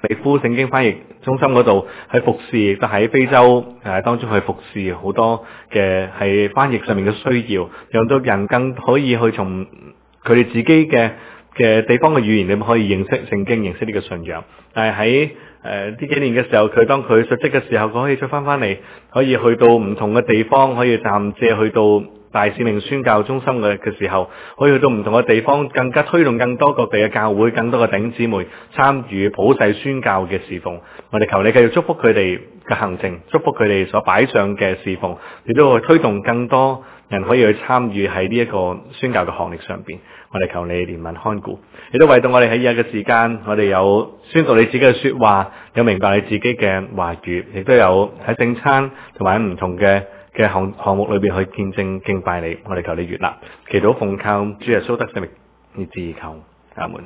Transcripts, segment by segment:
美孚聖經翻譯中心嗰度去服侍，亦都喺非洲當中去服侍好多嘅係翻譯上面嘅需要，讓到人更可以去從佢哋自己嘅地方嘅語言裏面可以認識聖經，認識呢個信仰。但係喺呢幾年嘅時候，當佢述職嘅時候，佢可以再翻嚟，可以去到唔同嘅地方，可以暫借去到大使命宣教中心嘅時候，可以去到唔同嘅地方，更加推動更多各地嘅教會，更多嘅弟兄姊妹參與普世宣教嘅侍奉。我哋求你繼續祝福佢哋嘅行程，祝福佢哋所擺上嘅侍奉，亦都會推動更多人可以去參與喺呢一個宣教嘅行列上邊。我哋求你憐憫看顧，亦都為到我哋喺以下嘅時間，我哋有宣讀你自己嘅說話，有明白你自己嘅話語，亦都有喺聖餐同埋喺唔同嘅項目裏邊去見證敬拜你。我哋求你悅納，祈禱奉靠主耶穌得聖名而自求，阿門。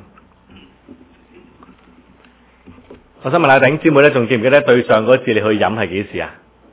我想問下弟兄姊妹咧，仲記唔記得對上嗰次你去飲係幾時啊？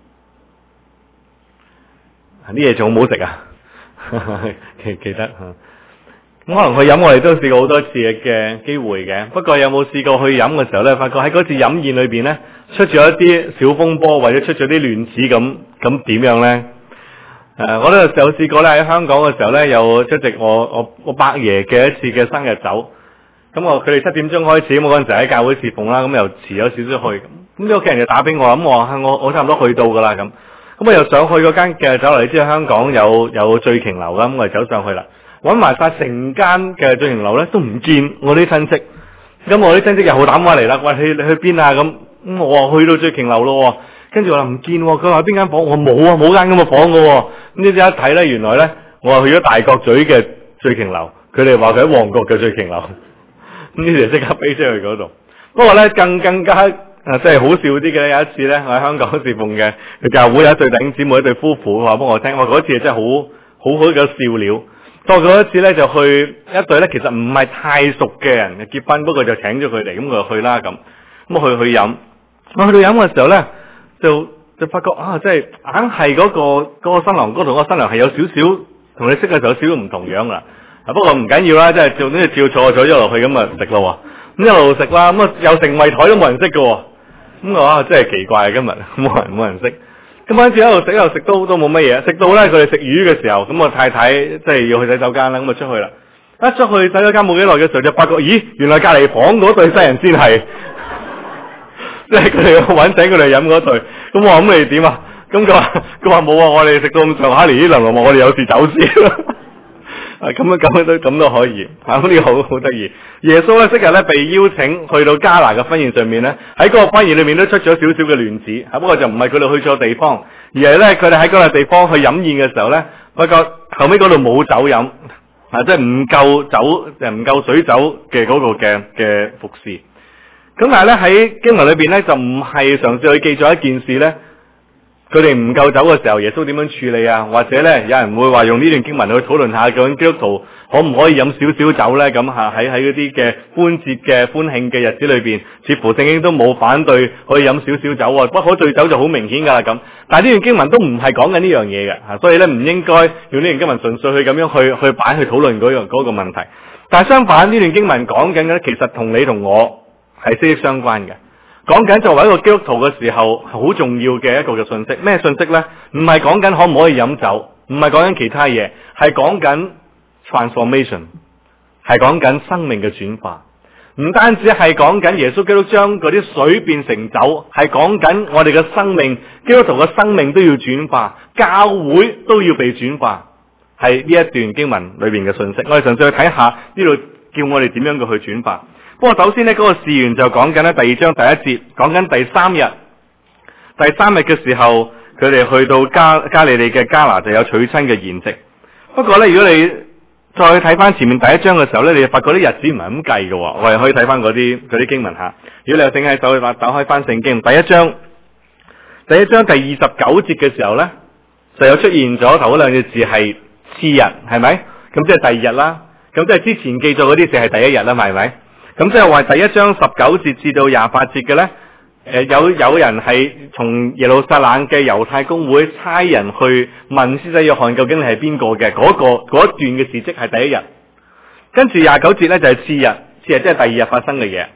啲嘢仲好唔好食啊？記得咁可能去飲我哋都試過好多次嘅機會嘅，不過有冇試過去飲嘅時候咧，發覺喺嗰次飲宴裏邊咧出咗一啲小風波，或者出咗啲亂子咁點樣咧？我都有試過咧，喺香港嘅時候咧，有出席我伯爺嘅一次嘅生日酒。咁佢哋7點鐘開始，咁我嗰陣時喺教會侍奉啦，咁又遲咗少少去。咁啲屋企人就打俾我，咁我話我差唔多去到噶啦咁。咁我又上去嗰間嘅酒樓，你知道香港有醉瓊樓啦，咁我哋走上去啦。搵埋晒成間嘅醉瓊樓咧，都唔見我啲親戚。咁我啲親戚又好膽話嚟啦，喂，你去邊啊？咁我話去到醉瓊樓咯。跟住我話唔見，佢話邊間房？我冇啊，冇間咁嘅房噶。咁呢啲一睇咧，原來咧我話去咗大角咀嘅醉瓊樓，佢哋話佢喺旺角嘅醉瓊樓。咁呢啲就即刻飛出去嗰度。不過咧更加即係好笑啲嘅，有一次咧我喺香港侍奉嘅教會有一對弟兄姊妹，一對夫婦話俾我聽，我嗰次真係好嘅笑料。多過一次咧就去一對咧其實唔係太熟嘅人嘅結婚，不過就請咗佢哋，咁我就去啦咁。咁我去飲，我去到飲嘅時候咧就發覺啊，即係硬係嗰個新郎哥同嗰個新娘係有少少同你識嘅時候有少少唔同樣啦。不過唔緊要啦，即係照坐咗落去咁啊食咯。咁一路食啦，咁又成圍台都冇人識嘅。咁我真係奇怪，今日冇人識。咁嗰陣時一路食都冇乜嘢，食到咧佢哋食魚嘅時候，咁我太太即係要去洗手間啦，咁就出去啦。一出去洗手間冇幾耐嘅時候，就發覺咦，原來隔離房嗰對新人先係，即係佢哋揾醒佢哋飲嗰對。咁我話咁你點啊？咁佢話冇啊，我哋食到咁上下，連啲鄰居我哋有事走先。咁都可以，呢個好得意。耶穌咧即日咧被邀請去到迦拿嘅婚宴上面咧，喺嗰個婚宴裏面都出咗少少嘅亂子。不過就唔係佢哋去錯地方，而係咧佢哋喺嗰個地方去飲宴嘅時候咧，發覺後尾嗰度冇酒飲，即係唔夠酒，唔夠水酒嘅嗰個嘅服侍。咁但係咧喺經文裏邊咧就唔係嘗試去記咗一件事咧。佢哋唔夠酒嘅時候，耶穌點樣處理啊？或者咧，有人會話用呢段經文去討論下，究竟基督徒可唔可以飲少少酒咧？咁喺嗰啲嘅歡節嘅歡慶嘅日子裏邊，似乎聖經都冇反對可以飲少少酒啊。不可醉酒就好明顯噶啦咁。但係呢段經文都唔係講緊呢樣嘢嘅，所以咧唔應該用呢段經文純粹去咁樣去擺去討論嗰個問題。但係相反，呢段經文講緊嘅其實同你同我係息息相關嘅。講緊作為一個基督徒嘅時候，好重要嘅一個嘅信息。咩信息呢？唔係講緊可唔可以飲酒，唔係講緊其他嘢，係講緊 transformation， 係講緊生命嘅轉化。唔單止係講緊耶穌基督將嗰啲水變成酒，係講緊我哋嘅生命，基督徒嘅生命都要轉化，教會都要被轉化。係呢一段經文裏邊嘅信息。我哋嘗試去睇下呢度叫我哋點樣嘅去轉化。不過首先呢，嗰個事緣就講緊呢第2章第1節，講緊第3日。第3日嘅時候，佢哋去到加利利嘅迦拿就有娶親嘅筵席。不過呢，如果你再睇翻前面第1章嘅時候呢，你就發覺啲日子唔係咁計嘅。我哋可以睇翻嗰啲經文下。如果你有正喺手嘅話，打開翻聖經第1章第29節嘅時候呢，就有出現咗頭嗰2隻字係次日，係咪？咁即係第2日啦。咁即係之前記咗嗰啲字係第1日啦，係咪？咁即係話第1章19節至到28節嘅呢，有人係從耶路撒冷嘅猶太公會差人去問施洗約翰究竟你係邊個嘅，嗰一段嘅事蹟係第1日。跟住29節呢，就係次日即係第2日發生嘅嘢。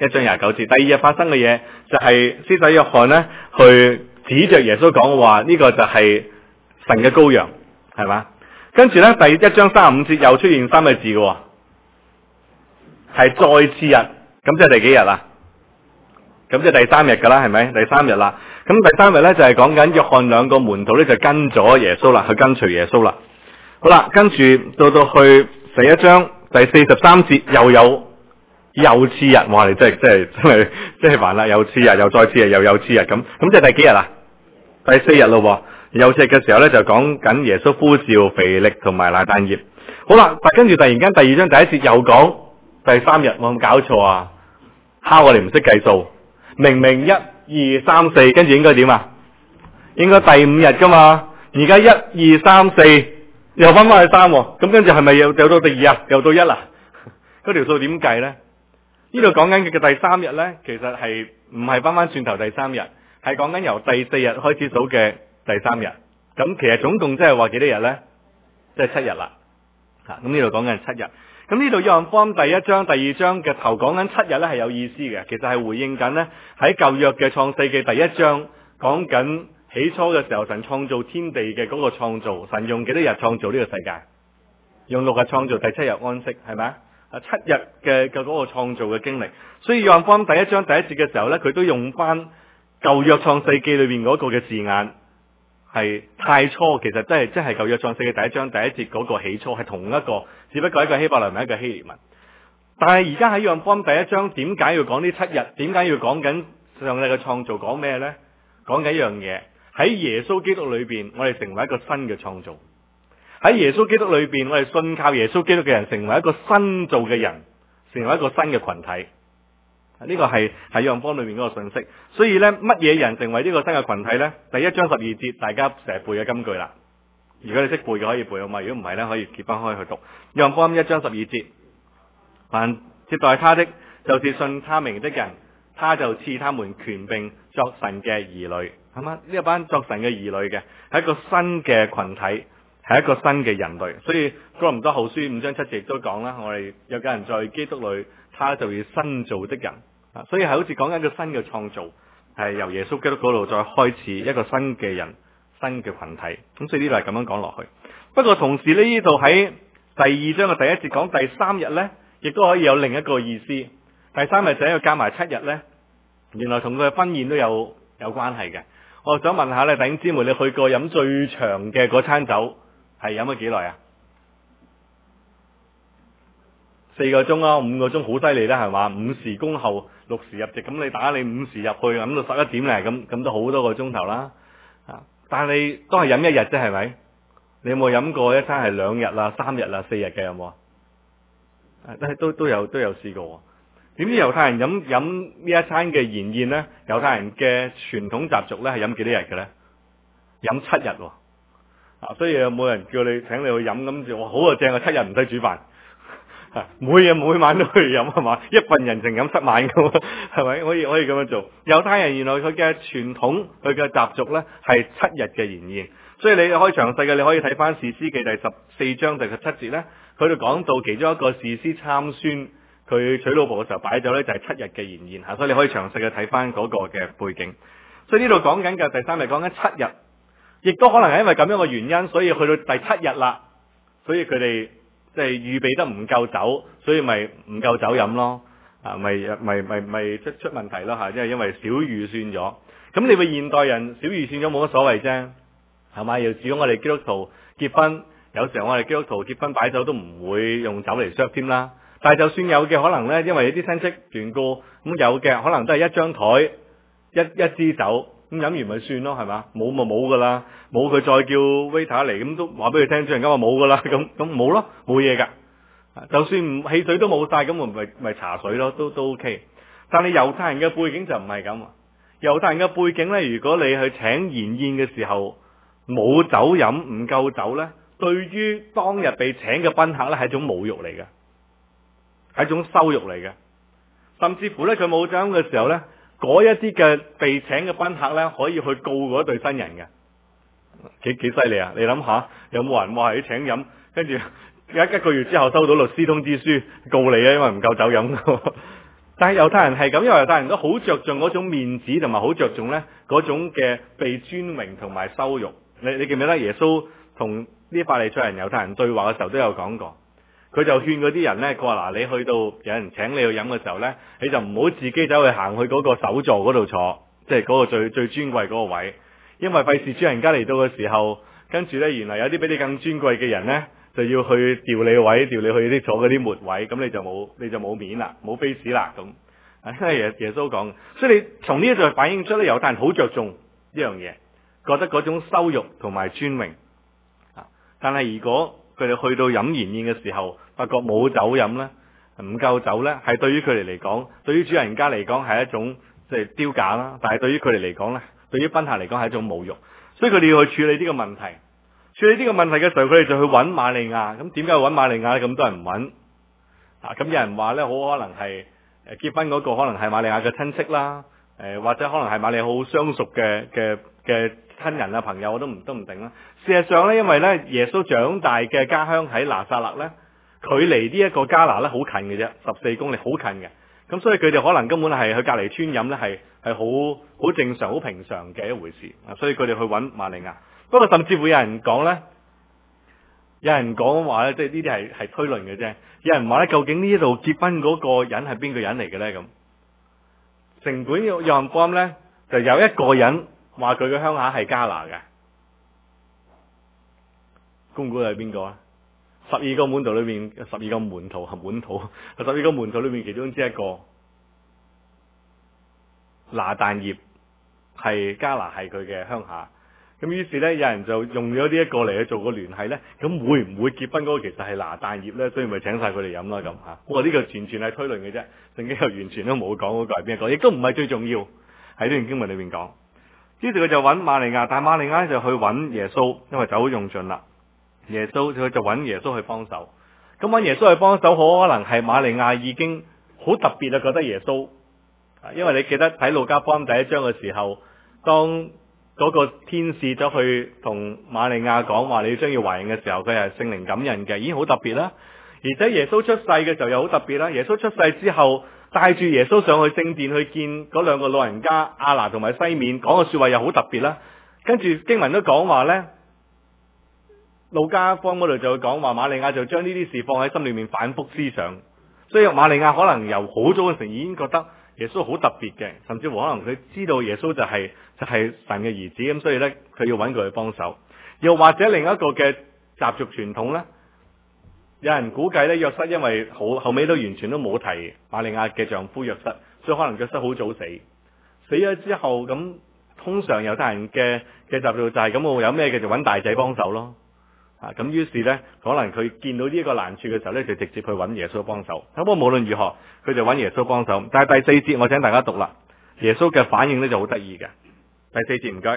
1章29節。第二日發生嘅嘢就係施洗約翰呢去指着耶穌講話，呢個就係神嘅羔羊，係嘛？跟住呢，第1章35節又出現3個字嘅，係再次日，咁即係第幾日啊？咁即係第3日噶啦，係咪？第3日啦。咁第3日呢，就係講緊約翰2個門徒呢，就跟咗耶穌啦，去跟隨耶穌啦。好啦，跟住到去第1章第43節又次日，哇！你真係煩啦，又次日又再次日又次日咁即係第幾日啊？第4日咯。又次日嘅時候呢，就講緊耶穌呼召腓力同埋拿但業。好啦，跟住突然間第2章第1節又講第3日，我有冇搞錯啊？蝦我哋唔識計數，明明1、2、3、4，跟住應該點啊？應該第5日噶嘛？而家1、2、3、4又翻翻去3，咁跟住係咪又到第2日，又到1啦？嗰條數點計呢？呢度講緊嘅第3日呢，其實係唔係翻翻轉頭第3日，係講緊由第4日開始數嘅第3日。咁其實總共即係話幾多日呢？即係7日啦。咁呢度講緊係7日。咁呢度約翰福音第1章、第2章嘅頭講緊7日呢係有意思嘅，其實係回應緊呢喺舊約嘅創世記第1章講緊起初嘅時候神創造天地嘅嗰個創造，神用幾多日創造呢個世界？用6日創造，第7日安息，係咪啊？7日嘅嗰個創造嘅經歷，所以約翰福音第1章第1節嘅時候呢，佢都用翻舊約創世記裏邊嗰個嘅字眼，係太初，其實即係舊約創世記第1章第1節嗰個起初係同一個，只不過一個希伯來文，一個希臘文。但係而家喺約翰福音第1章，點解要講呢7日？點解要講緊上帝嘅創造？講咩呢？講緊一樣嘢，喺耶穌基督裏邊，我哋成為一個新嘅創造。喺耶穌基督裏邊，我哋信靠耶穌基督嘅人，成為一個新造嘅人，成為一個新嘅群體。呢個係喺約翰福音裏面嗰個信息。所以呢，乜嘢人成為呢個新嘅群體呢？第1章12節，大家成日背嘅金句啦。如果你識背嘅可以背，好嘛？如果唔係呢，可以揭翻開去讀。約翰福音1章12節，凡接待他的，就是信他名的人，他就賜他們權柄作神嘅兒女。係嘛？呢一班作神嘅兒女嘅，係一個新嘅群體。係一個新嘅人類，所以哥林多後書5章7節亦都講啦，我哋有個人在基督裏，他就要新造的人，所以係好似講緊一個新嘅創造，係由耶穌基督嗰度再開始一個新嘅人、新嘅群體。咁所以呢度係咁樣講落去。不過同時呢度喺第2章嘅第1節講第3日呢，亦都可以有另一個意思。第3日就係要加埋7日呢，原來同佢嘅婚宴都有關係嘅。我想問下咧，弟兄姊妹，你去過飲最長嘅嗰餐酒？係飲咗幾耐啊？4個鐘啊，5個鐘好犀利啦，係嘛？5時恭候，6時入席，咁你打你5時入去，飲到11點咧，咁都好多個鐘頭啦。但係你都係飲1日啫，係咪？你有冇飲過一餐係2日啦、3日啦、4日嘅有冇啊？都有試過。點知猶太人飲呢一餐嘅筵宴咧？猶太人嘅傳統習俗咧係飲幾多日嘅咧？飲7日喎。所以有冇人叫你請你去飲，咁就好啊，正啊，7日唔使煮飯，每晚都去飲，係嘛？一份人情飲7晚噶，係咪？可以咁樣做。猶太人原來佢嘅傳統，佢嘅習俗咧係7日嘅筵宴，所以你可以詳細嘅，你可以睇翻《士師記》第14章第17節咧，佢哋講到其中一個士師參孫，佢娶老婆嘅時候擺酒咧就係7日嘅筵宴吓，所以你可以詳細嘅睇翻嗰個嘅背景。所以呢度講緊嘅第3日講緊7日。亦都可能係因為咁樣嘅原因，所以去到第7日啦，所以佢哋即係預備得唔夠酒，所以咪唔夠酒飲咯，咪出問題咯吓，因為少預算咗。咁你話現代人少預算咗冇乜所謂啫，係咪？又至於我哋基督徒結婚，有時候我哋基督徒結婚擺酒都唔會用酒嚟 serve 添啦。但係就算有嘅，可能呢，因為有啲親戚團過，咁有嘅可能都係一張台一支酒。咁飲完咪算咯，係嘛？冇咪冇噶啦，冇佢再叫 waiter 嚟，咁都話俾佢聽，主人家話冇噶啦，咁冇咯，冇嘢噶。就算唔汽水都冇晒，咁咪茶水咯，都 OK。但係猶太人嘅背景就唔係咁。猶太人嘅背景咧，如果你去請筵宴嘅時候冇酒飲，唔夠酒咧，對於當日被請嘅賓客咧係一種侮辱嚟嘅，係一種羞辱嚟嘅。甚至乎咧，佢冇酒飲嘅時候咧，嗰一啲嘅被請嘅賓客咧，可以去告嗰對新人嘅，幾犀利啊！你諗下，有冇人話你請飲，跟住一個月之後收到律師通知書告你啊，因為唔夠酒飲。 但係猶太人係咁，因為猶太人都好着重嗰種面子，同埋好着重咧嗰種嘅被尊榮同埋羞辱。你記唔記得耶穌同啲法利賽人、猶太人對話嘅時候都有講過？佢就勸嗰啲人咧，佢話嗱，你去到有人請你去飲嘅時候咧，你就唔好自己走去行去嗰個首座嗰度坐，即係嗰個最尊貴嗰個位，因為費事主人家嚟到嘅時候，跟住咧原來有啲比你更尊貴嘅人咧，就要去調你位，調你去啲坐嗰啲末位，咁你就冇面啦，冇 face 啦咁。因為耶穌講，所以你從呢一度反映出咧，猶太人好着重呢樣嘢，覺得嗰種羞辱同埋尊榮。但係如果佢哋去到飲筵宴嘅時候，發覺冇酒飲咧，唔夠酒咧，係對於佢哋嚟講，對於主人家嚟講係一種即係丟架啦。但係對於佢哋嚟講咧，對於賓客嚟講係一種侮辱。所以佢哋要去處理呢個問題。處理呢個問題嘅時候，佢哋就去揾瑪利亞。咁點解揾瑪利亞咧？咁多人唔揾。咁有人話咧，好可能係結婚嗰個可能係瑪利亞嘅親戚啦，或者可能係瑪利亞好相熟嘅親人啊朋友，都唔定啦。事實上咧，因為咧耶穌長大嘅家鄉喺拿撒勒咧，距離呢一個迦拿咧好近嘅啫，14公里，好近嘅。咁所以佢哋可能根本係去隔離村飲咧，係好正常、好平常嘅一回事。所以佢哋去揾瑪利亞。不過甚至會有人講咧，有人講話咧，即係呢啲係推論嘅啫。有人話咧，究竟呢一度結婚嗰個人係邊個人嚟嘅咧？咁成本約翰福音咧就有一個人話佢嘅鄉下係迦拿嘅，估唔估係邊個啊？12個門徒裏面，12個門徒，12個門徒裏面其中之一個拿但業係迦拿，係佢嘅鄉下。咁於是咧，有人就用咗呢一個嚟去做個聯繫咧。咁會唔會結婚嗰個其實係拿但業咧？所以咪請晒佢哋飲啦咁嚇。不過呢個完全係推論嘅啫，聖經又完全都冇講嗰個係邊一個，亦都唔係最重要喺呢段經文裏面講。於是佢就揾瑪利亞，但係瑪利亞就去揾耶穌，因為酒用盡啦。耶穌佢就揾耶穌去幫手。咁揾耶穌去幫手，好可能係瑪利亞已經好特別啊，覺得耶穌。因為你記得睇路加福音第1章嘅時候，當嗰個天使走去同瑪利亞講話，你將要懷孕嘅時候，佢係聖靈感孕嘅，已經好特別啦。而且耶穌出世嘅時候又好特別啦。耶穌出世之後，帶住耶穌上去聖殿去見嗰兩個老人家亞拿同埋西面，講嘅說話又好特別啦。跟住經文都講話呢，路加福音嗰度就講話，瑪利亞就將呢啲事放喺心裏面反覆思想。所以瑪利亞可能由好早嘅時候已經覺得耶穌好特別嘅，甚至乎可能佢知道耶穌就係神嘅兒子，咁所以呢，佢要揾佢去幫手。又或者另一個嘅習俗傳統呢，有人估計呢，約瑟因為後尾都完全都冇提瑪利亞嘅丈夫約瑟，所以可能約瑟好早死。死咗之後，咁通常猶太人嘅習俗就係咁，我有咩嘅就揾大仔幫手咯。咁於是呢，可能佢見到呢一個難處嘅時候呢，就直接去揾耶穌幫手。不過無論如何，佢就揾耶穌幫手。但係第4節我請大家讀啦，耶穌嘅反應呢就好得意嘅。第4節唔該。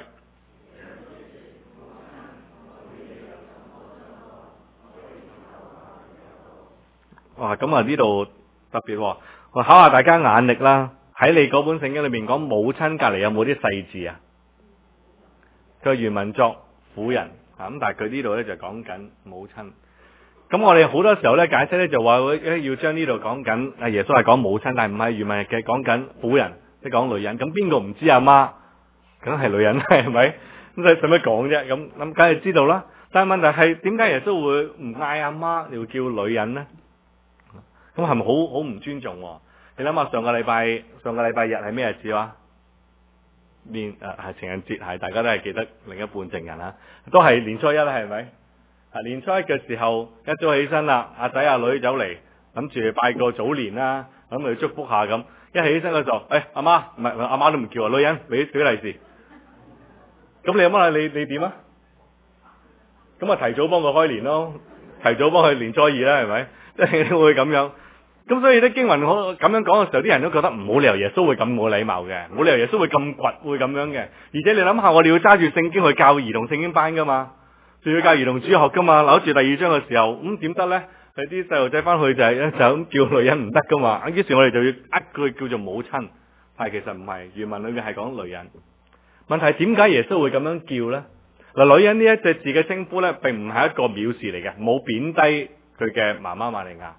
哇，咁啊呢度特別，我考下大家眼力啦。喺你嗰本聖經裏面講母親隔籬有冇啲細字啊？佢原文作婦人。咁但係佢呢度咧就講緊母親。咁我哋好多時候咧解釋咧就話要將呢度講緊耶穌係講母親，但係唔係原文嘅講緊婦人，即係講女人。咁邊個唔知阿媽？梗係女人啦，係咪？咁使乜講啫？咁梗係知道啦。但係問題係點解耶穌會唔嗌阿媽，要叫女人呢？咁係咪好唔尊重？你諗下上個禮拜日係咩日子啊？係情人節，係大家都係記得另一半情人啦，都係年初一啦，係咪？年初一嘅時候一早起身啦，阿仔阿女走嚟，諗住拜個早年啦，咁去祝福下咁。一起身嘅時候，阿媽唔係阿媽都唔叫啊，女人俾小利是。咁你諗下你點啊？咁啊提早幫佢開年咯，提早幫佢年初二啦，係咪？即係會咁樣。咁所以啲經文咁樣講嘅時候，啲人都覺得冇理由耶穌會咁冇禮貌嘅，冇理由耶穌會咁倔，會咁樣嘅。而且你諗下，我哋要揸住聖經去教兒童聖經班噶嘛，仲要教兒童主學噶嘛。攞住第2章嘅時候，咁點得呢？係啲細路仔翻去就咁叫女人唔得噶嘛。於是我哋就要佢叫做母親，但係其實唔係，原文裏面係講女人。問題係點解耶穌會咁樣叫呢？嗱，女人呢一隻字嘅稱呼呢，並唔係一個藐視嚟嘅，冇貶低佢嘅媽媽瑪利亞。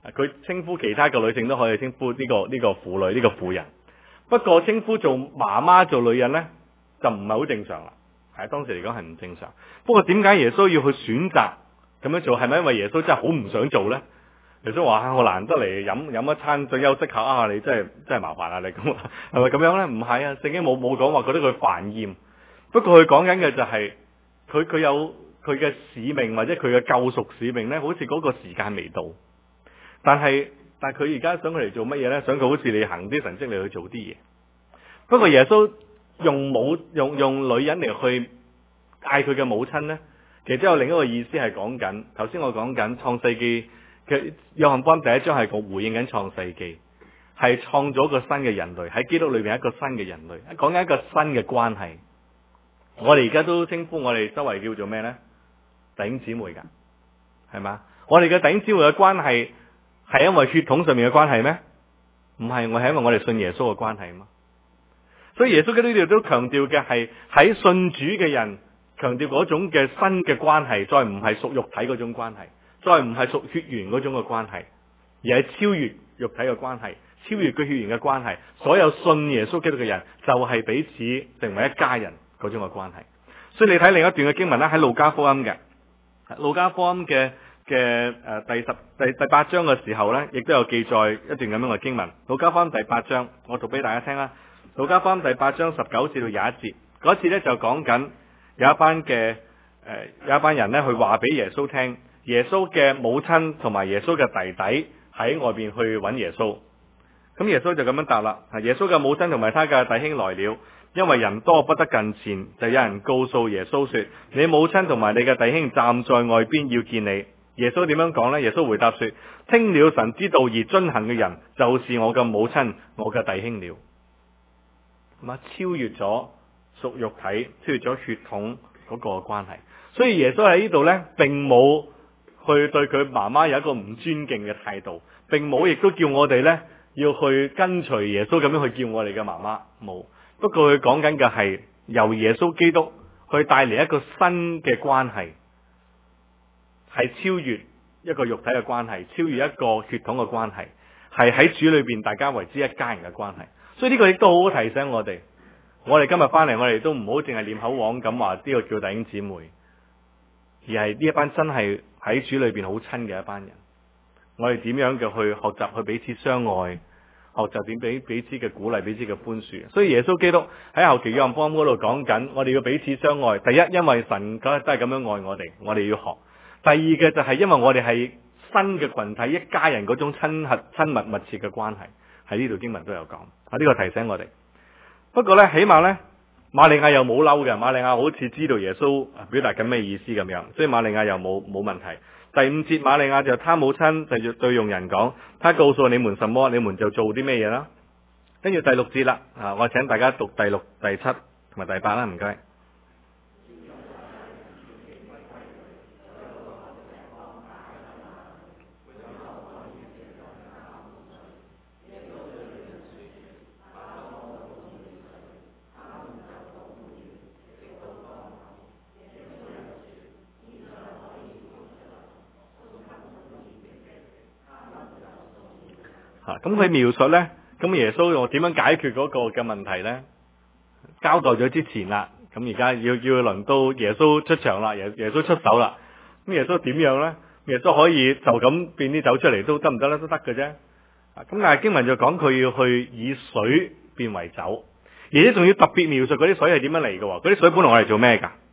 佢稱呼其他嘅女性都可以稱呼呢個婦女呢個婦人，不過稱呼做媽媽做女人呢，就唔係好正常啦。係當時嚟講係唔正常。不過點解耶穌要去選擇咁樣做？係咪因為耶穌真係好唔想做呢？耶穌話：我難得嚟飲一餐再休息下啊！你真係麻煩啊！你咁係咪咁樣呢？唔係啊，聖經冇講話覺得佢煩厭。不過佢講緊嘅就係佢有佢嘅使命或者佢嘅救贖使命呢，好似嗰個時間未到。但係佢而家想佢嚟做乜嘢呢？想佢好似你行啲神蹟嚟去做啲嘢。不過耶穌用女人嚟去嗌佢嘅母親呢，其實都有另一個意思係講緊。頭先我講緊創世記嘅約翰福音第一章係講回應緊創世記，係創咗個新嘅人類，喺基督裏邊一個新嘅人類，講緊一個新嘅關係。我哋而家都稱呼我哋周圍叫做咩呢？弟兄姊妹噶，係嘛？我哋嘅弟兄姊妹嘅關係係因為血統上面嘅關係咩？唔係，我係因為我哋信耶穌嘅關係嘛。所以耶穌喺呢度都強調嘅係喺信主嘅人，強調嗰種嘅新嘅關係，再唔係屬肉體嗰種關係，再唔係屬血緣嗰種嘅關係，而係超越肉體嘅關係，超越佢血緣嘅關係。所有信耶穌基督嘅人就係彼此成為一家人嗰種嘅關係。所以你睇另一段嘅經文啦，喺路加福音嘅第8章嘅時候呢，亦都有記載一段咁樣嘅經文。路加福音第8章，我讀俾大家聽啦。路加福音第8章19至到21節，嗰次呢就講緊有一班人呢去話俾耶穌聽，耶穌嘅母親同埋耶穌嘅弟弟喺外邊去揾耶穌。咁耶穌就咁樣答啦：耶穌嘅母親同埋他嘅弟兄來了，因為人多不得近前，就有人告訴耶穌說：你母親同埋你嘅弟兄站在外邊要見你。耶穌點樣講呢？耶穌回答說：聽了神之道而遵行嘅人，就是我嘅母親、我嘅弟兄了。超越咗屬肉體，超越咗血統嗰個關係。所以耶穌喺呢度呢，並冇去對佢媽媽有一個唔尊敬嘅態度，並冇亦都叫我哋呢要去跟隨耶穌咁樣去叫我哋嘅媽媽，冇。不過佢講緊嘅係由耶穌基督去帶嚟一個新嘅關係，係超越一個肉體嘅關係，超越一個血統嘅關係，係喺主裏邊大家為之一家人嘅關係。所以呢個亦都好好提醒我哋，我哋今日翻嚟，我哋都唔好淨係念口簧咁話呢個叫弟兄姊妹，而係呢一班真係喺主裏邊好親嘅一班人。我哋點樣嘅去學習去彼此相愛，學習點俾彼此嘅鼓勵，彼此嘅寬恕。所以耶穌基督喺後期約翰福音嗰度講緊，我哋要彼此相愛。第一，因為神都係咁樣愛我哋，我哋要學。第二嘅就係因為我哋係新嘅群體，一家人嗰種親密密切嘅關係，喺呢度經文都有講。呢個提醒我哋。不過呢，起碼呢，瑪利亞又冇嬲嘅，瑪利亞好似知道耶穌表達緊咩意思咁樣，所以瑪利亞又冇問題。第5節，瑪利亞就他母親就對用人講，他告訴你們什麼，你們就做啲咩嘢啦。跟住第6節啦，我請大家讀第6、第7同埋第8啦，唔該。咁佢描述呢，咁耶穌又點樣解決嗰個嘅問題呢？交代咗之前啦，咁而家要輪到耶穌出場啦，耶穌出手啦。咁耶穌點樣呢？耶穌可以就咁變啲酒出嚟都得唔得呢？都得嘅啫。咁但係經文就講佢要去以水變為酒，而且仲要特別描述嗰啲水係點樣嚟嘅。嗰啲水本來我嚟做咩噶？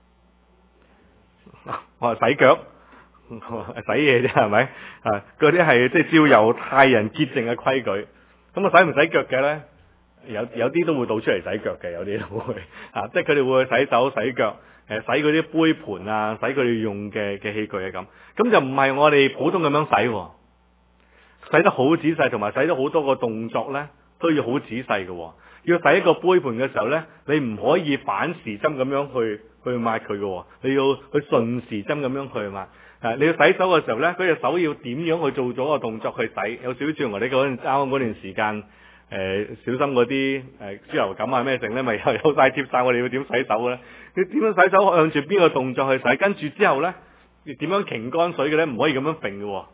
我係洗腳。洗嘢啫，係咪？嗰啲係即係照猶太人潔淨嘅規矩。咁啊，洗唔洗腳嘅咧？有啲都會倒出嚟洗腳嘅，有啲都會即係佢哋會去洗手、洗腳，洗嗰啲杯盤啊，洗佢哋用嘅器具啊咁。咁就唔係我哋普通咁樣洗，洗得好仔細，同埋洗咗好多個動作咧，都要好仔細嘅。要洗一個杯盤嘅時候咧，你唔可以反時針咁樣去抹佢嘅，你要去順時針咁樣去抹。你要洗手嘅時候咧，嗰隻手要點樣去做咗個動作去洗？有少少似我哋啱啱嗰段時間，小心嗰啲豬流感啊咩剩咧，咪有晒貼晒我哋要點洗手嘅咧？你點樣洗手？向住邊個動作去洗？跟住之後咧，點樣擎乾水嘅咧？唔可以咁樣揈嘅，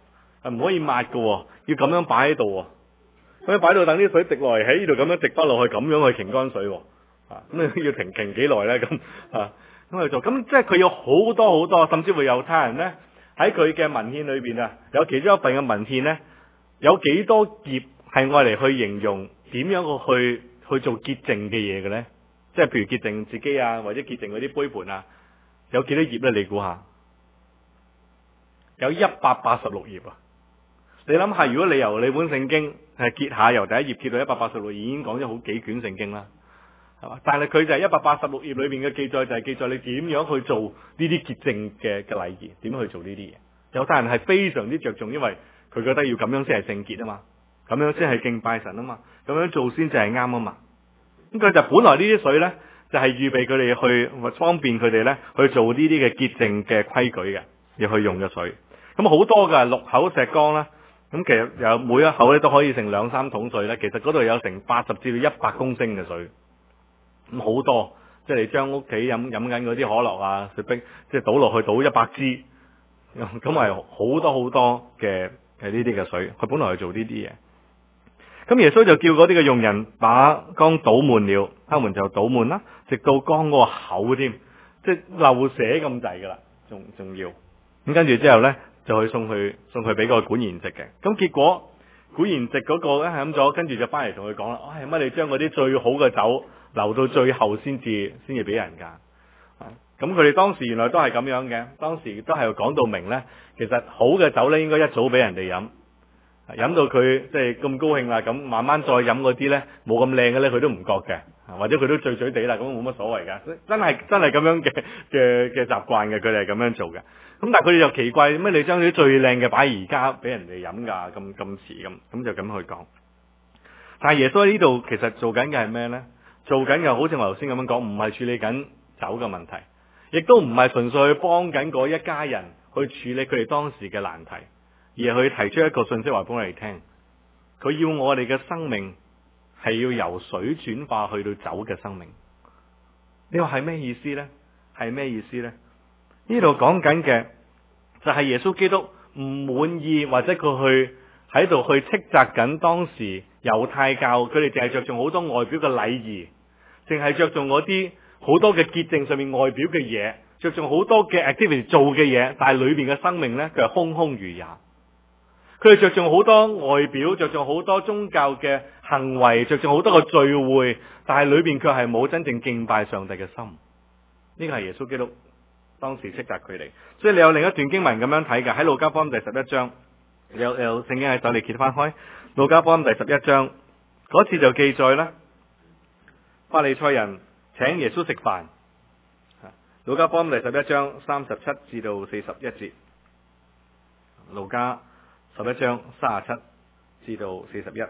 唔可以抹㗎喎，要咁樣擺喺度喎。咁樣擺到等啲水滴落嚟喺呢度咁樣滴翻落去，咁樣去擎乾水喎。咁你要停幾耐咧？咁咁去做，咁即係佢有好多好多，甚至乎猶太人咧喺佢嘅文獻裏邊啊，有其中一份嘅文獻咧，有幾多頁係愛嚟去形容點樣去做潔淨嘅嘢嘅咧？即係譬如潔淨自己啊，或者潔淨嗰啲杯盤啊，有幾多頁咧？你估下？有186頁啊！你諗下，如果你由你本聖經揭下，由第一頁揭到186，已經講咗好幾卷聖經啦，係嘛？但係佢就係186頁裏邊嘅記載，就係記載你點樣去做呢啲潔淨嘅禮儀，點樣去做呢啲嘢。猶太人係非常之着重，因為佢覺得要咁樣先係聖潔啊嘛，咁樣先係敬拜神啊嘛，咁樣做先至係啱啊嘛。咁佢就本來呢啲水呢，就係預備佢哋去方便佢哋呢去做呢啲嘅潔淨嘅規矩嘅，要去用嘅水。咁好多㗎，6口石缸啦。咁其實有每一口咧都可以盛2-3桶水咧，其實嗰度有成80至到100公升嘅水，咁好多，即係你將屋企飲緊嗰啲可樂啊、雪碧，即係倒落去倒100支，咁係好多好多嘅呢啲嘅水，佢本來去做呢啲嘢。咁耶穌就叫嗰啲嘅用人把缸倒滿了，他們就倒滿啦，直到缸嗰個口添，即係漏瀉咁滯噶啦，仲要。咁跟住之後咧，就去送去俾個管筵席嘅。咁結果管筵席嗰個咧係咁咗，跟住就翻嚟同佢講啦：唉，乜你將嗰啲最好嘅酒留到最後先至俾人㗎？咁佢哋當時原來都係咁樣嘅，當時都係講到明咧，其實好嘅酒咧應該一早俾人哋飲。飲到佢即係咁高興啦，咁慢慢再飲嗰啲咧冇咁靚嘅咧，佢都唔覺嘅，或者佢都醉醉地啦，咁冇乜所謂噶，真係咁樣嘅習慣嘅，佢哋係咁樣做嘅。咁但係佢哋就奇怪，咩你將啲最靚嘅擺而家俾人哋飲噶，咁遲咁就咁去講。但係耶穌喺呢度其實做緊嘅係咩咧？做緊嘅好似我頭先咁樣講，唔係處理緊酒嘅問題，亦都唔係純粹去幫緊嗰一家人去處理佢哋當時嘅難題。而佢提出一個信息話俾我哋聽，佢要我哋嘅生命係要由水轉化去到酒嘅生命。你話係咩意思呢？係咩意思呢？呢度講緊嘅就係耶穌基督唔滿意，或者佢喺度去斥責緊當時猶太教，佢哋淨係着重好多外表嘅禮儀，淨係着重嗰啲好多嘅潔淨上面外表嘅嘢，着重好多嘅 activity 做嘅嘢，但係裏邊嘅生命呢，佢係空空如也。佢哋着重好多外表，着重好多宗教嘅行為，着重好多個聚會，但係裏邊卻係冇真正敬拜上帝嘅心。呢個係耶穌基督當時斥責佢哋。所以你有另一段經文咁樣睇嘅，喺路加福音第11章，有聖經喺手，你揭翻開路加福音第11章嗰次就記載啦，法利賽人請耶穌食飯。路加福音第11章37至到41節，路加11章37至到41，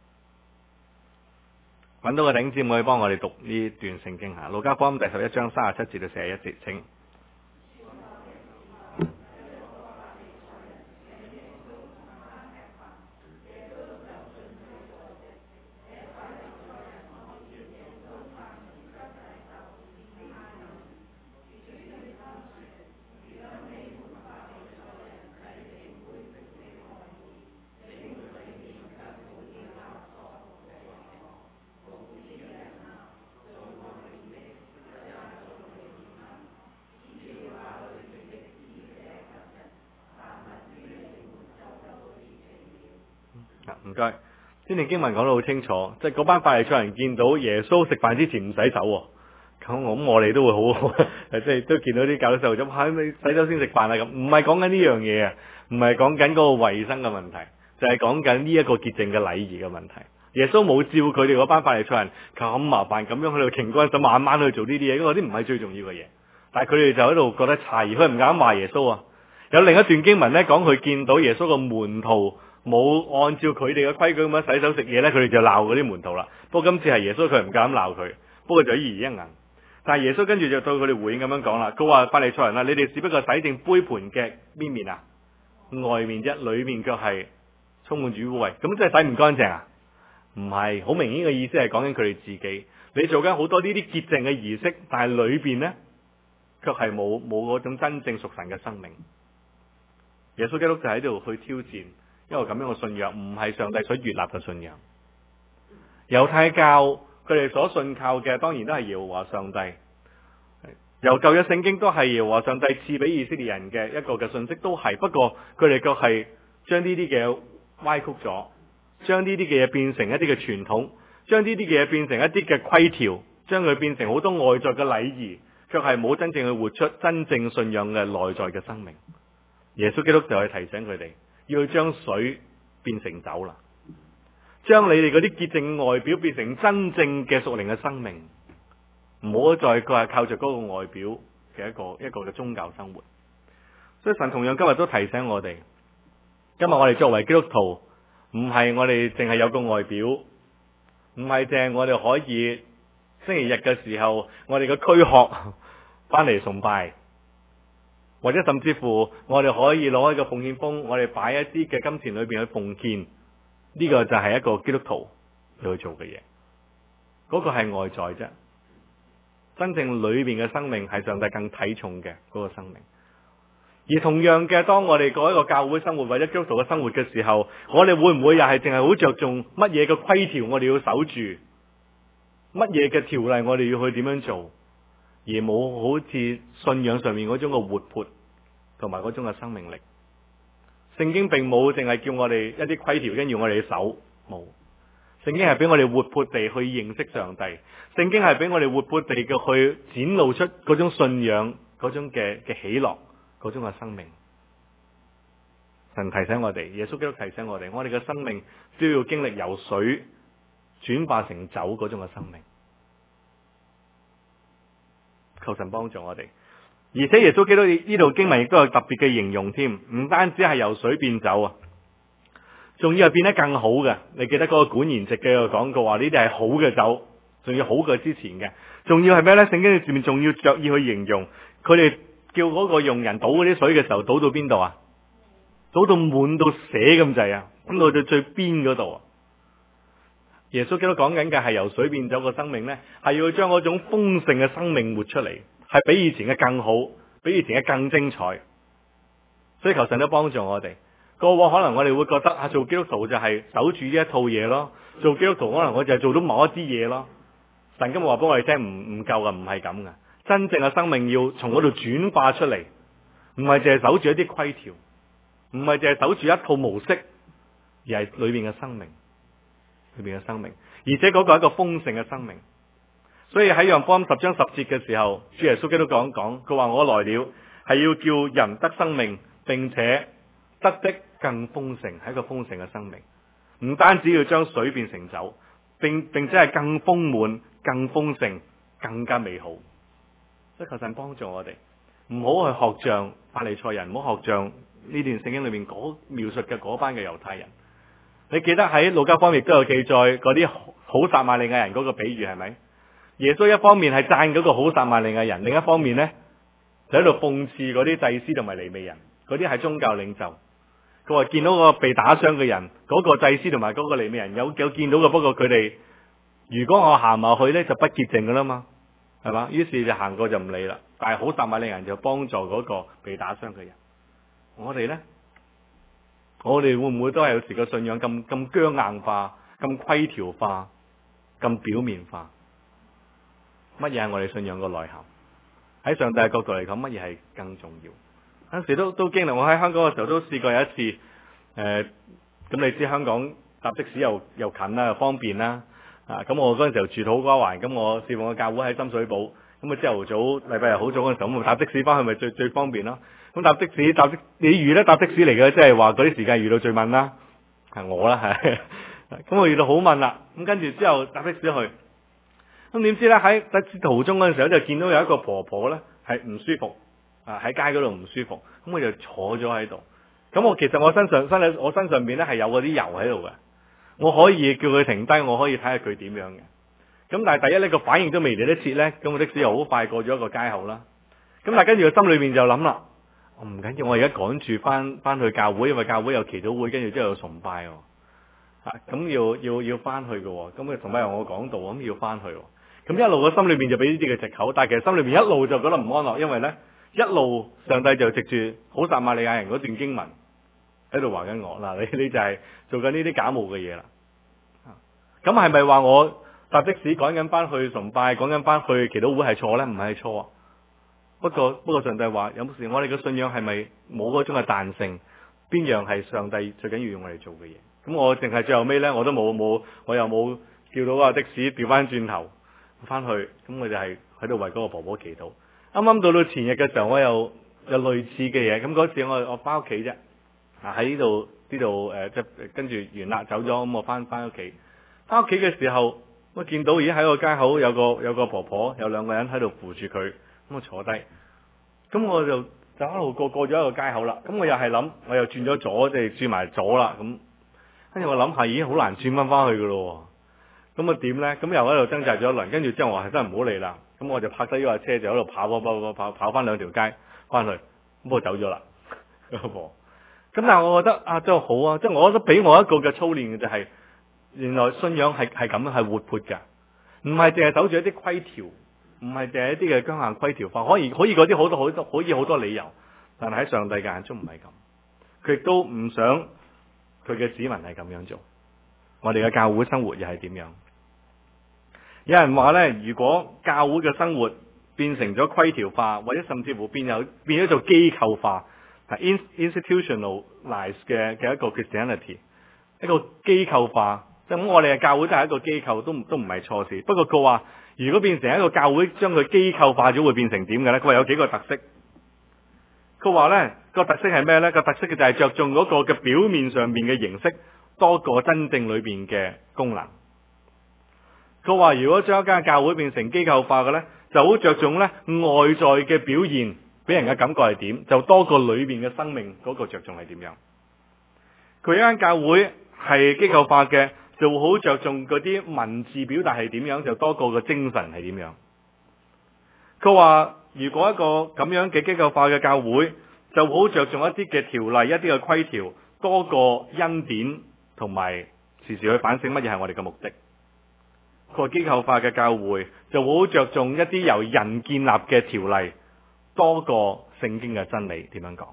揾到個頂尖可以幫我哋讀呢段聖經吓。路加福音第11章37至到41節，請。唔該，呢段經文講得好清楚，即係嗰班法利賽人見到耶穌食飯之前唔洗手，咁我哋都會好，即係都見到啲教授咁，係咪洗手先食飯啊？咁唔係講緊呢樣嘢啊，唔係講緊嗰個衛生嘅問題，就係講緊呢一個潔淨嘅禮儀嘅問題。耶穌冇照佢哋嗰班法利賽人咁麻煩咁樣去到擎乾手，慢慢去做呢啲嘢，因為嗰啲唔係最重要嘅嘢。但係佢哋就喺度覺得詫異，佢唔敢話耶穌啊。有另一段經文咧，講佢見到耶穌個門徒冇按照佢哋嘅規矩咁樣洗手食嘢咧，佢哋就鬧嗰啲門徒啦。不過今次係耶穌，佢唔敢鬧佢，不過就一言一行。但係耶穌跟住就對佢哋回應咁樣講啦，佢話法利賽人啦，你哋只不過洗淨杯盤嘅邊面啊，外面啫，裏面卻係充滿住污穢，咁即係洗唔乾淨啊？唔係，好明顯嘅意思係講緊佢哋自己。你做緊好多呢啲潔淨嘅儀式，但係裏邊呢，卻係冇嗰種真正屬神嘅生命。 耶穌基督就喺度去挑戰一個咁樣嘅信仰，唔係上帝所悅納嘅信仰。猶太教佢哋所信靠嘅當然都係耶和華上帝，由舊約聖經都係耶和華上帝賜俾以色列人嘅一個嘅信息，都係。不過佢哋卻係將呢啲嘅歪曲咗，將呢啲嘅嘢變成一啲嘅傳統，將呢啲嘅嘢變成一啲嘅規條，將佢變成好多外在嘅禮儀，卻係冇真正去活出真正信仰嘅內在嘅生命。耶穌基督就係提醒佢哋，要將水變成酒啦，將你哋嗰啲潔淨外表變成真正嘅屬靈嘅生命，唔好再靠着嗰個外表嘅一個嘅宗教生活。所以神同樣今日都提醒我哋，今日我哋作為基督徒，唔係我哋淨係有個外表，唔係淨係我哋可以星期日嘅時候，我哋嘅軀殼翻嚟崇拜，或者甚至乎我哋可以攞一個奉獻封，我哋擺一啲嘅金錢裏邊去奉獻，呢個就係一個基督徒要去做嘅嘢。嗰個係外在啫，真正裏邊嘅生命係上帝更睇重嘅嗰個生命。而同樣嘅，當我哋過一個教會生活或者基督徒嘅生活嘅時候，我哋會唔會又係淨係好着重乜嘢嘅規條我哋要守住，乜嘢嘅條例我哋要去點樣做，而冇好似信仰上面嗰種嘅活潑同埋嗰種嘅生命力？聖經並冇淨係叫我哋一啲規條跟住我哋去守，冇。聖經係俾我哋活潑地去認識上帝，聖經係俾我哋活潑地嘅去展露出嗰種信仰嗰種嘅喜樂嗰種嘅生命。神提醒我哋，耶穌基督提醒我哋，我哋嘅生命都要經歷由水轉化成酒嗰種嘅生命。求神幫助我哋。而且耶穌基督呢度經文亦都有特別嘅形容添，唔單止係由水變酒啊，仲要係變得更好嘅。你記得嗰個管筵席嘅廣告話呢啲係好嘅酒，仲要好過之前嘅。仲要係咩呢？聖經裏面仲要着意去形容，佢哋叫嗰個用人倒嗰啲水嘅時候，倒到邊度啊？倒到滿到瀉咁滯啊，咁到最邊嗰度啊。耶穌基督講緊嘅係由水變酒嘅生命呢，係要將嗰種豐盛嘅生命活出嚟，係比以前嘅更好，比以前嘅更精彩。所以求神都幫助我哋。過往可能我哋會覺得做基督徒就係守住呢一套嘢咯，做基督徒可能我就係做到某一啲嘢咯。神今日話俾我哋聽唔夠噶，唔係咁噶。真正嘅生命要從嗰度轉化出嚟，唔係淨係守住一啲規條，唔係淨係守住一套模式，而係裏邊嘅生命，裏邊嘅生命，而且嗰個係一個豐盛嘅生命。所以喺約翰福音10章10節嘅時候，主耶穌基督講，佢話我來了係要叫人得生命，並且得的更豐盛，係一個豐盛嘅生命。唔單止要將水變成酒，並且係更豐滿、更豐盛、更加美好。所以求神幫助我哋，唔好去學像法利賽人，唔好學像呢段聖經裏面描述嘅嗰班嘅猶太人。你記得喺路加福音亦都有記載嗰啲好撒瑪利亞人嗰個比喻係咪？耶穌一方面係讚嗰個好撒瑪利亞人，另一方面呢就喺度諷刺嗰啲祭司同埋利未人，嗰啲係宗教領袖。佢話見到個被打傷嘅人，嗰個祭司同埋嗰個利未人有見到嘅，不過佢哋如果我行埋去呢，就不潔淨噶啦嘛，係嘛？於是就行過就唔理啦。但係好撒瑪利亞人就幫助嗰個被打傷嘅人。我哋呢？我哋會唔會都係有時個信仰咁僵硬化、咁規條化、咁表面化？乜嘢係我哋信仰個內涵？喺上帝嘅角度嚟講，乜嘢係更重要？有時都經歷，我喺香港嘅時候都試過有一次，咁你知香港搭的士又近啦，又方便啦，咁我嗰陣時候住土瓜灣，咁我侍奉嘅教會喺深水埗，咁啊朝頭早禮拜日好早嗰陣時候，咁搭的士翻去咪最方便咯。咁搭的士你預咧搭的士嚟嘅，即係話嗰啲時間預到最慢啦，係我啦，係，咁我預到好慢啦，咁跟住之後搭的士去，咁點知咧喺途中嗰陣時候就見到有一個婆婆咧係唔舒服。喺街嗰度唔舒服，咁我就坐咗喺度。咁其實我身上邊咧係有嗰啲油喺度嘅，我可以叫佢停低，我可以睇下佢點樣嘅。咁但係第一呢個反應都未嚟得切咧，咁個的士又好快過咗一個街口啦。咁但係跟住個心裏邊就諗啦，唔緊要，我而家趕住翻去教會，因為教會有祈禱會，跟住之後有崇拜，咁要翻去嘅。咁佢崇拜由我講道，咁要翻去。咁一路個心裏邊就俾呢啲嘅藉口，但係其實心裏邊一路就覺得唔安樂，因為咧。一路上帝就藉住好撒瑪利亞人嗰段經文， 喺度話緊我嗱，你就係做緊呢啲假冒嘅嘢啦。咁係咪話我搭的士趕緊翻去崇拜，趕緊翻去祈禱會係錯呢？唔係錯啊。不過上帝話有時我哋嘅信仰係咪冇嗰種嘅彈性？邊樣係上帝最緊要用我哋做嘅嘢？咁我淨係最後尾呢，我又冇叫到個的士調翻轉頭翻去，咁我就係喺度為嗰個婆婆祈禱。啱啱到前日嘅時候，我又有類似嘅嘢。咁嗰次我翻屋企啫，喺呢度即係跟住完啦走咗，咁我翻屋企。翻屋企嘅時候，我見到已經喺個街口有個婆婆，有兩個人喺度扶住佢，咁我坐低。咁我就一路過咗一個街口啦。咁我又係諗，我又轉咗左，即係轉埋左啦。咁跟住我諗下，已經好難轉翻去噶咯。咁啊點咧？咁又喺度掙扎咗一輪，跟住之後我係真係唔好理啦。咁我就泊低呢架車，就喺度跑翻兩條街翻去，咁我走咗啦。咁但係我覺得真係好啊，即係我覺得俾我一個嘅操練嘅就係，原來信仰係咁樣，係活潑噶，唔係淨係守住一啲規條，唔係淨係一啲嘅僵硬規條化，可以嗰啲好多理由，但係喺上帝嘅眼中唔係咁，佢亦都唔想佢嘅子民係咁樣做。我哋嘅教會生活又係點樣？有人話呢，如果教會嘅生活變成咗規條化，或者甚至乎變咗做機構化，係 institutionalize 嘅一個 Christianity， 一個機構化。咁我哋嘅教會都係一個機構，都唔係錯事。不過佢話，如果變成一個教會，將佢機構化咗，會變成點嘅呢？佢話有幾個特色。佢話呢個特色係咩呢？個特色嘅就係着重嗰個嘅表面上面嘅形式，多過真正裏邊嘅功能。佢話如果將一間教會變成機構化嘅呢，就好着重呢外在嘅表現，俾人嘅感覺係點，就多過裏邊嘅生命嗰個着重係點樣。佢一間教會係機構化嘅，就會好着重嗰啲文字表達係點樣，就多過個精神係點樣。佢話如果一個咁樣嘅機構化嘅教會，就好着重一啲嘅條例、一啲嘅規條，多過恩典，同埋時時去反省乜嘢係我哋嘅目的。個機構化嘅教會就好着重一啲由人建立嘅條例，多過聖經嘅真理。點樣講？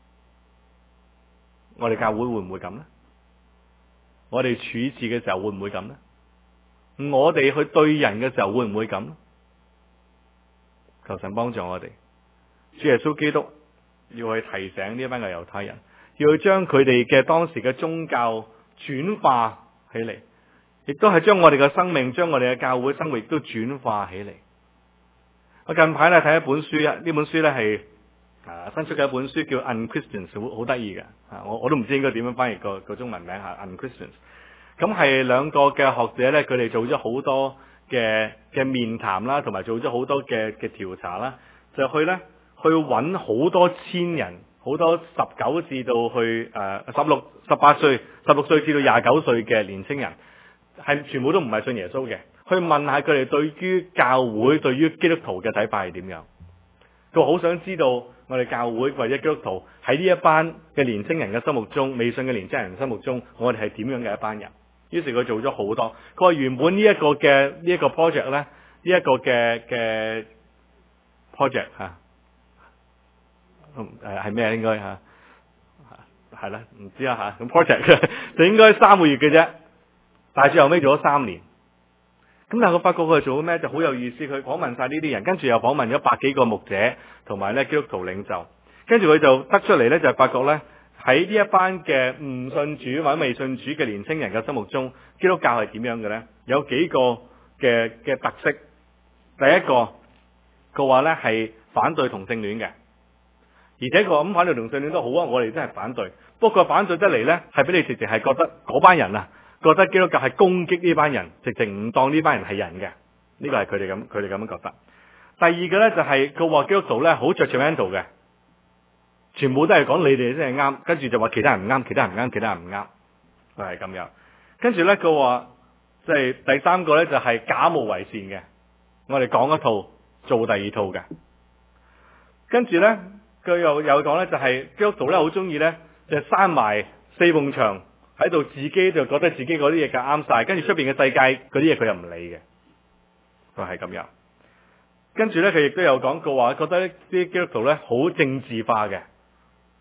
我哋教會會唔會咁呢？我哋處事嘅時候會唔會咁呢？我哋去對人嘅時候會唔會咁呢？求神幫助我哋。主耶穌基督要去提醒呢一班嘅猶太人，要去將佢哋嘅當時嘅宗教轉化起嚟，亦都係將我哋嘅生命，將我哋嘅教會生活亦都轉化起嚟。我近排咧睇一本書啊，呢本書咧係新出嘅一本書，叫 Unchristians， 好得意嘅。我都唔知應該點樣翻譯個中文名吓 Unchristians。咁係兩個嘅學者咧，佢哋做咗好多嘅面談啦，同埋做咗好多嘅調查啦，就去揾好多千人，好多19至到去18歲、16歲至到29歲嘅年青人，係全部都唔係信耶穌嘅，去問下佢哋對於教會、對於基督徒嘅睇法係點樣。佢好想知道我哋教會或者基督徒喺呢一班嘅年青人嘅心目中，未信嘅年青人嘅心目中，我哋係點樣嘅一班人。於是佢做咗好多。佢話原本呢一個 project 咧，呢一個嘅 project 係咩應該係啦，唔知啦咁 project 就應該3個月嘅啫，但係最後尾做咗3年。咁但係我發覺佢做咗咩就好有意思。佢訪問晒呢啲人，跟住又訪問咗100幾個牧者同埋咧基督徒領袖，跟住佢就得出嚟咧，就係發覺咧喺呢一班嘅唔信主或者未信主嘅年青人嘅心目中，基督教係點樣嘅咧？有幾個嘅特色。第一個，佢話咧係反對同性戀嘅，而且佢話咁反對同性戀都好啊，我哋真係反對。不過反對得嚟咧，係俾你直情係覺得嗰班人覺得基督教係攻擊呢班人，直情唔當呢班人係人嘅。呢個係佢哋咁樣覺得。第二個咧就係佢話基督徒咧好 judgmental 嘅，全部都係講你哋先係啱，跟住就話其他人唔啱，其他人唔啱，其他人唔啱，係咁樣。跟住咧佢話即係第3個咧就係假冒為善嘅，我哋講一套做第二套嘅。跟住咧佢又講咧就係基督徒咧好中意咧就閂埋4埲牆喺度，自己就覺得自己嗰啲嘢就啱晒，跟住出邊嘅世界嗰啲嘢佢又唔理嘅，佢係咁樣。跟住咧佢亦都有講過話，覺得啲基督徒咧好政治化嘅，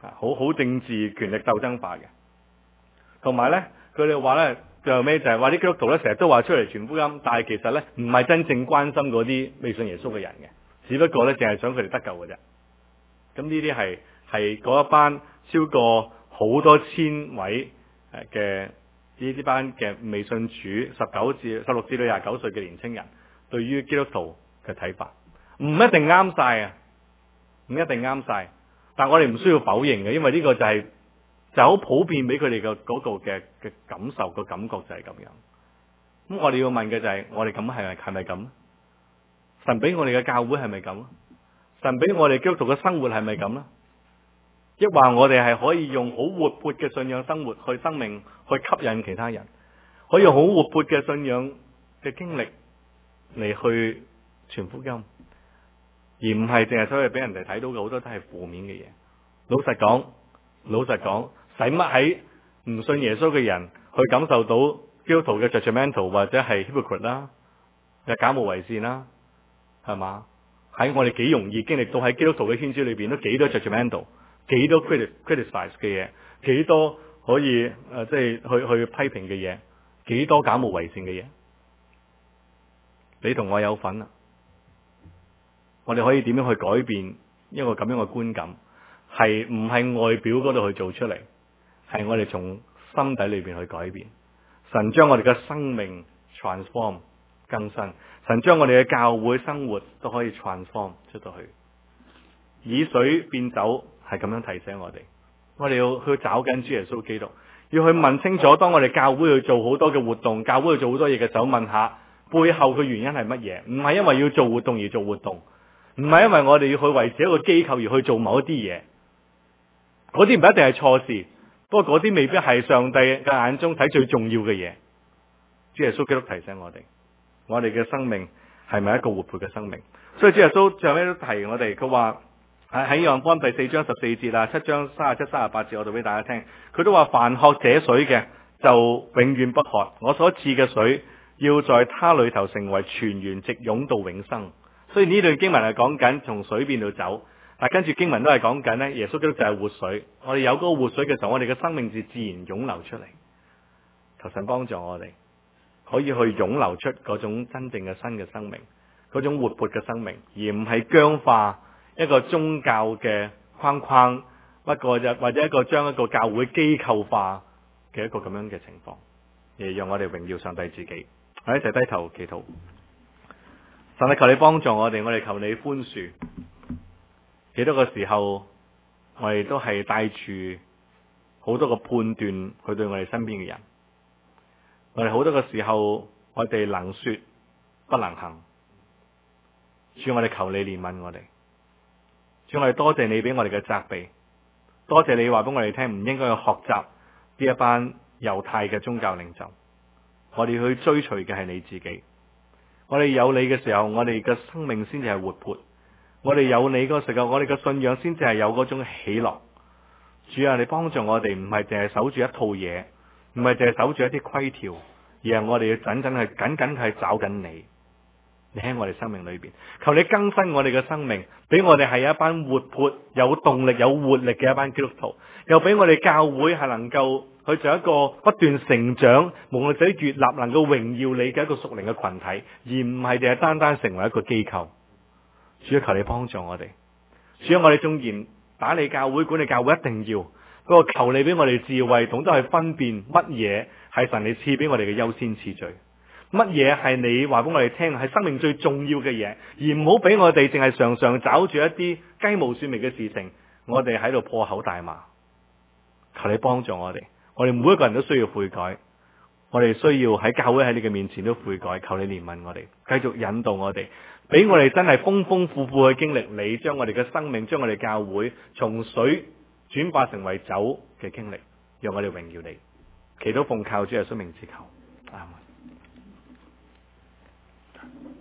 好政治權力鬥爭化嘅。同埋咧，佢哋話咧最後尾就係話啲基督徒咧成日都話出嚟傳福音，但係其實咧唔係真正關心嗰啲未信耶穌嘅人嘅，只不過咧淨係想佢哋得救嘅啫。咁呢啲係嗰一班超過好多千位嘅呢班嘅未信主16至29歲嘅年青人對於基督徒嘅睇法，唔一定啱晒啊，唔一定啱晒，但我哋唔需要否認嘅，因為呢個就好普遍俾佢哋嘅嗰個嘅感受個感覺就係咁樣。咁我哋要問嘅就係我哋咁係咪咁？神俾我哋嘅教會係咪咁？神俾我哋基督徒嘅生活係咪咁咧？抑或我哋係可以用好活潑嘅信仰生活去生命去吸引其他人，可以用好活潑嘅信仰嘅經歷嚟去傳福音，而唔係淨係所謂俾人哋睇到嘅好多都係負面嘅嘢。老實講，使乜喺唔信耶穌嘅人去感受到基督徒嘅 judgmental 或者係 hypocrite 啦，又假冒為善啦，係嘛？喺我哋幾容易經歷到喺基督徒嘅圈子裏邊都幾多 judgmental， 幾多 criticize 嘅嘢，幾多可以即係去批評嘅嘢，幾多假冒為善嘅嘢。你同我有份啊！我哋可以點樣去改變一個咁樣嘅觀感？係唔係外表嗰度去做出嚟？係我哋從心底裏邊去改變。神將我哋嘅生命 transform 更新，神將我哋嘅教會生活都可以 transform 出到去。以水變酒係咁樣提醒我哋，我哋要去找緊主耶穌基督，要去問清楚。當我哋教會去做好多嘅活動，教會去做好多嘢嘅時候，問下背後嘅原因係乜嘢？唔係因為要做活動而做活動，唔係因為我哋要去維持一個機構而去做某一啲嘢。嗰啲唔一定係錯事，不過嗰啲未必係上帝嘅眼中睇最重要嘅嘢。主耶穌基督提醒我哋嘅生命係咪一個活潑嘅生命？所以主耶穌最後尾都提我哋，佢話喺約翰福音第4章14節啊，7章37、38節，我讀俾大家聽。佢都話凡喝這水嘅就永遠不渴，我所賜嘅水要在他裏頭成為泉源，直湧到永生。所以呢段經文係講緊從水變到酒。但跟住經文都係講緊咧，耶穌基督就係活水。我哋有嗰個活水嘅時候，我哋嘅生命就自然湧流出嚟。求神幫助我哋，可以去湧流出嗰種真正嘅新嘅生命，嗰種活潑嘅生命，而唔係僵化一個宗教嘅框框，或者一個將一個教會機構化嘅一個咁樣嘅情況，而讓我哋榮耀上帝自己。我哋一齊低頭祈禱。神啊，求你幫助我哋求你寬恕。幾多個時候，我哋都係帶住好多個判斷去對我哋身邊嘅人。我哋好多個時候，我哋能說不能行。主，我哋求你憐憫我哋。主，我哋多謝你俾我哋嘅責備，多謝你話俾我哋聽，唔應該去學習呢一班猶太嘅宗教領袖。我哋去追隨嘅係你自己。我哋有你嘅時候，我哋嘅生命先至係活潑。我哋有你嗰個時候，我哋嘅信仰先至係有嗰種喜樂。主啊，你幫助我哋，唔係淨係守住一套嘢，唔係淨係守住一啲規條，而係我哋要緊緊係找緊你。你喺我哋生命裏邊，求你更新我哋嘅生命，俾我哋係一班活潑、有動力、有活力嘅一班基督徒，又俾我哋教會係能夠去做一個不斷成長、無論自己越立能夠榮耀你嘅一個屬靈嘅群體，而唔係淨係單單成為一個機構。主啊，求你幫助我哋。主啊，我哋縱然打理教會、管理教會一定要，不過求你俾我哋智慧，懂得去分辨乜嘢係神你賜俾我哋嘅優先次序，乜嘢係你話俾我哋聽係生命最重要嘅嘢，而唔好俾我哋淨係常常找住一啲雞毛蒜皮嘅事情，我哋喺度破口大罵。求你幫助我哋，我哋每一個人都需要悔改，我哋需要喺教會喺你嘅面前都悔改。求你憐憫我哋，繼續引導我哋，俾我哋真係豐豐富富去經歷你將我哋嘅生命，將我哋教會從水轉化成為酒嘅經歷，讓我哋榮耀你。祈禱奉靠主耶穌名字求，阿門。